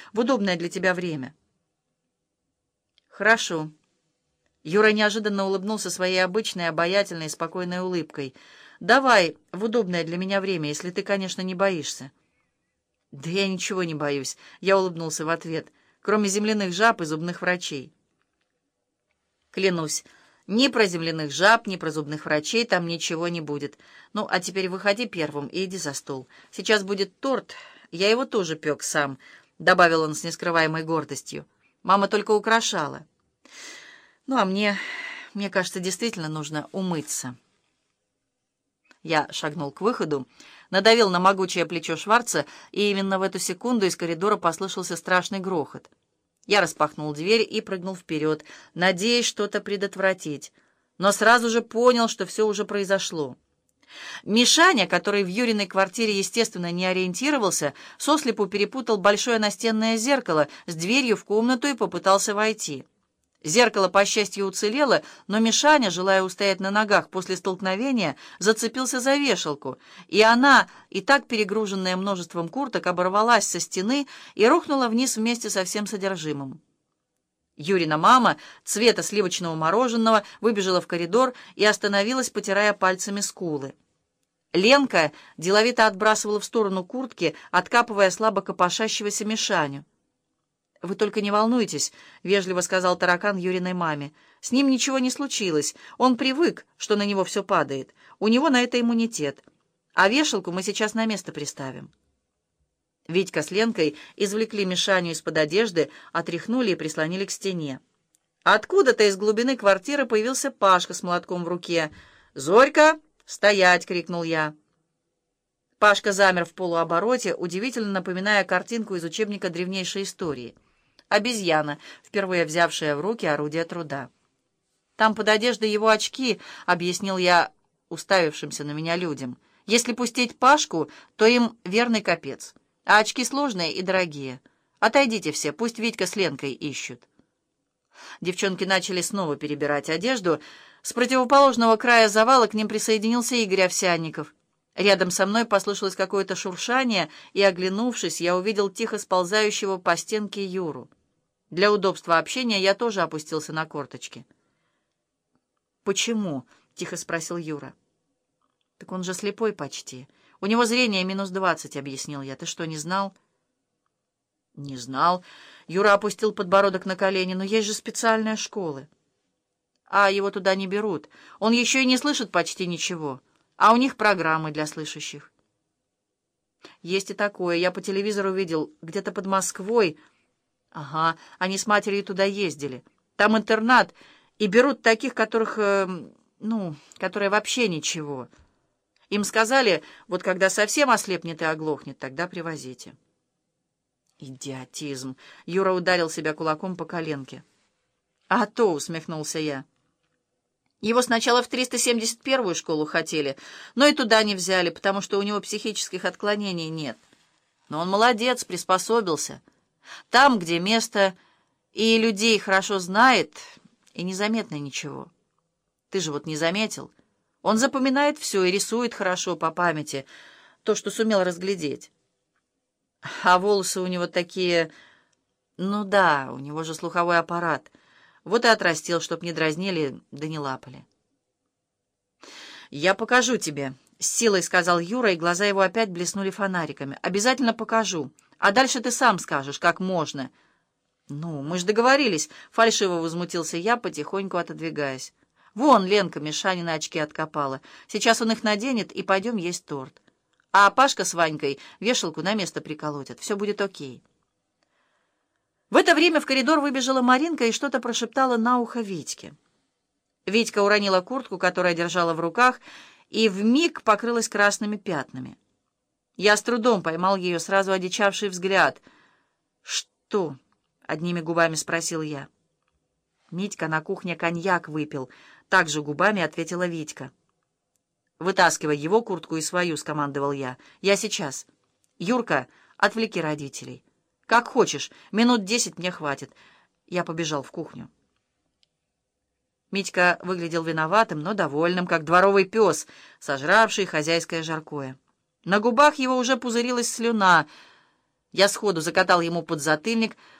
в удобное для тебя время». «Хорошо». Юра неожиданно улыбнулся своей обычной, обаятельной, спокойной улыбкой. «Давай в удобное для меня время, если ты, конечно, не боишься». «Да я ничего не боюсь», — я улыбнулся в ответ, «кроме земляных жаб и зубных врачей». «Клянусь, ни про земляных жаб, ни про зубных врачей там ничего не будет. Ну, а теперь выходи первым и иди за стол. Сейчас будет торт, я его тоже пек сам», — добавил он с нескрываемой гордостью. «Мама только украшала. Ну, а мне кажется, действительно нужно умыться». Я шагнул к выходу, надавил на могучее плечо Шварца, и именно в эту секунду из коридора послышался страшный грохот. Я распахнул дверь и прыгнул вперед, надеясь что-то предотвратить, но сразу же понял, что все уже произошло. Мишаня, который в Юриной квартире, естественно, не ориентировался, сослепу перепутал большое настенное зеркало с дверью в комнату и попытался войти. Зеркало, по счастью, уцелело, но Мишаня, желая устоять на ногах после столкновения, зацепился за вешалку, и она, и так перегруженная множеством курток, оборвалась со стены и рухнула вниз вместе со всем содержимым. Юрина мама цвета сливочного мороженого выбежала в коридор и остановилась, потирая пальцами скулы. Ленка деловито отбрасывала в сторону куртки, откапывая слабо копошащегося Мишаню. «Вы только не волнуйтесь», — вежливо сказал таракан Юриной маме. «С ним ничего не случилось. Он привык, что на него все падает. У него на это иммунитет. А вешалку мы сейчас на место приставим». Витька с Ленкой извлекли Мишаню из-под одежды, отряхнули и прислонили к стене. Откуда-то из глубины квартиры появился Пашка с молотком в руке. «Зорька, стоять!» — крикнул я. Пашка замер в полуобороте, удивительно напоминая картинку из учебника древнейшей истории. Обезьяна, впервые взявшая в руки орудие труда. «Там под одеждой его очки», — объяснил я уставившимся на меня людям. «Если пустить Пашку, то им верный капец. А очки сложные и дорогие. Отойдите все, пусть Витька с Ленкой ищут». Девчонки начали снова перебирать одежду. С противоположного края завала к ним присоединился Игорь Овсянников. Рядом со мной послышалось какое-то шуршание, и, оглянувшись, я увидел тихо сползающего по стенке Юру. Для удобства общения я тоже опустился на корточки. «Почему?» — тихо спросил Юра. «Так он же слепой почти. У него зрение -20, — объяснил я. Ты что, не знал?» «Не знал». Юра опустил подбородок на колени. «Но есть же специальные школы». «А его туда не берут. Он еще и не слышит почти ничего. А у них программы для слышащих». «Есть и такое. Я по телевизору видел. Где-то под Москвой». «Ага, они с матерью туда ездили. Там интернат, и берут таких, которых, которые вообще ничего. Им сказали, вот когда совсем ослепнет и оглохнет, тогда привозите». «Идиотизм!» — Юра ударил себя кулаком по коленке. «А то!» — усмехнулся я. «Его сначала в 371-ю школу хотели, но и туда не взяли, потому что у него психических отклонений нет. Но он молодец, приспособился. Там, где место и людей хорошо знает, и незаметно ничего. Ты же вот не заметил. Он запоминает все и рисует хорошо по памяти, то, что сумел разглядеть. А волосы у него такие... Ну да, у него же слуховой аппарат. Вот и отрастил, чтоб не дразнили, да не лапали». «Я покажу тебе», — с силой сказал Юра, и глаза его опять блеснули фонариками. «Обязательно покажу. А дальше ты сам скажешь, как можно». «Ну, мы ж договорились», — фальшиво возмутился я, потихоньку отодвигаясь. «Вон Ленка Мишанины очки откопала. Сейчас он их наденет, и пойдем есть торт. А Пашка с Ванькой вешалку на место приколотят. Все будет окей». В это время в коридор выбежала Маринка и что-то прошептала на ухо Витьке. Витька уронила куртку, которую держала в руках, и вмиг покрылась красными пятнами. Я с трудом поймал ее сразу одичавший взгляд. «Что?» — одними губами спросил я. «Митька на кухне коньяк выпил», — также губами ответила Витька. «Вытаскивай его куртку и свою», — скомандовал я. «Я сейчас. Юрка, отвлеки родителей. Как хочешь, минут 10 мне хватит». Я побежал в кухню. Митька выглядел виноватым, но довольным, как дворовый пес, сожравший хозяйское жаркое. На губах его уже пузырилась слюна. Я сходу закатал ему подзатыльник,